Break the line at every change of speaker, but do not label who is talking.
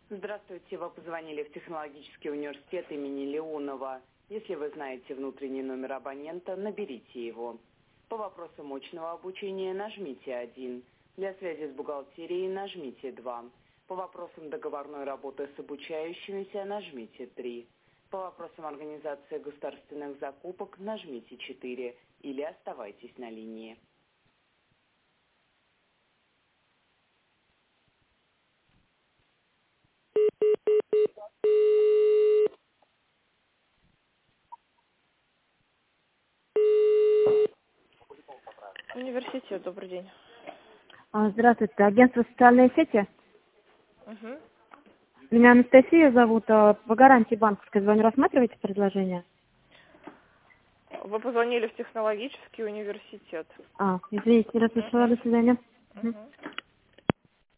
Здравствуйте, вы позвонили в Технологический университет имени Леонова. Если вы знаете внутренний номер абонента, наберите его. По вопросам очного обучения нажмите 1. Для связи с бухгалтерией нажмите 2. По вопросам договорной работы с обучающимися нажмите 3. По вопросам организации государственных закупок нажмите 4 или оставайтесь на линии.
Университет, добрый день.
Здравствуйте, агентство «Социальные сети».
Угу.
Меня Анастасия зовут. По гарантии банковской звоню. Рассматриваете предложение?
Вы позвонили в Технологический университет.
Извините, не расслышала. До свидания.
Угу.